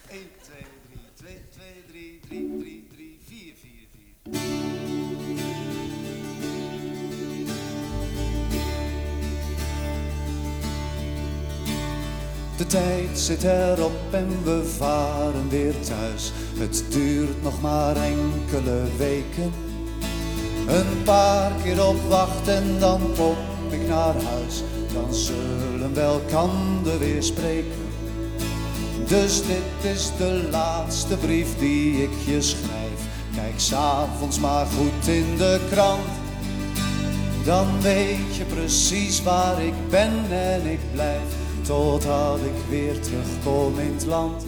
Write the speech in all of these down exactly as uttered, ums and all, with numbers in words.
één, twee, drie, twee, twee, drie, drie, drie, drie, vier, vier, vier. De tijd zit erop en we varen weer thuis. Het duurt nog maar enkele weken. Een paar keer op wacht en dan pop ik naar huis. Dan zullen we elkander weer spreken. Dus dit is de laatste brief die ik je schrijf. Kijk 's avonds maar goed in de krant. Dan weet je precies waar ik ben en ik blijf totdat ik weer terugkom in het land.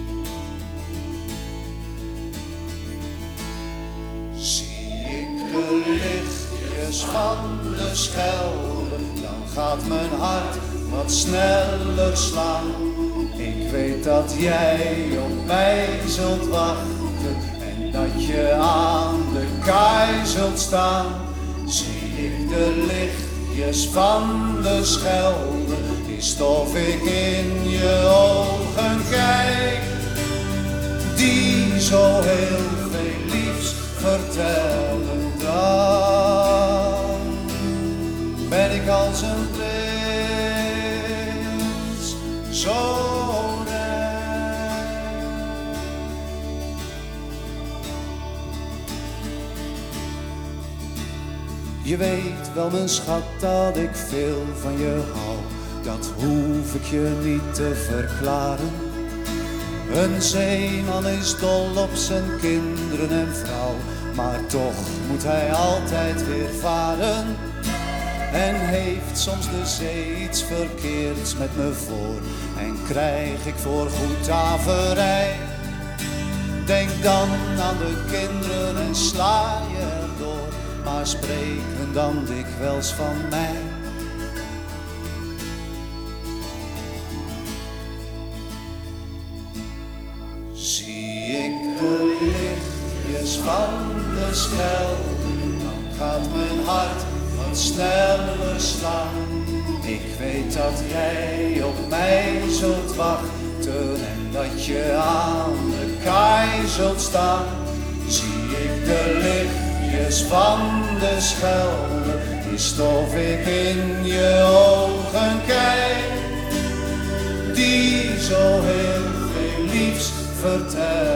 Zie ik de lichtjes van de Schelde, dan gaat mijn hart wat sneller slaan. Ik weet dat jij op mij zult wachten en dat je aan de kaai zult staan. Zie ik de lichtjes van de Schelde, is of ik in je ogen kijk, die zo heel veel liefs vertellen. Dan ben ik als een prins, zo je weet wel, mijn schat, dat ik veel van je hou. Dat hoef ik je niet te verklaren. Een zeeman is dol op zijn kinderen en vrouw, maar toch moet hij altijd weer varen. En heeft soms de zee iets verkeerds met me voor en krijg ik voorgoed averij. Denk dan aan de kinderen en sla je erdoor, maar spreken dan dikwijls van mij. Zie ik de lichtjes van de Schelde, dan gaat mijn hart wat sneller slaan. Ik weet dat jij op mij zult wachten en dat je aan de kaai zult staan. Zie ik de lichtjes van de Schelde, is of ik in je ogen kijk, die zo heel veel liefs vertellen.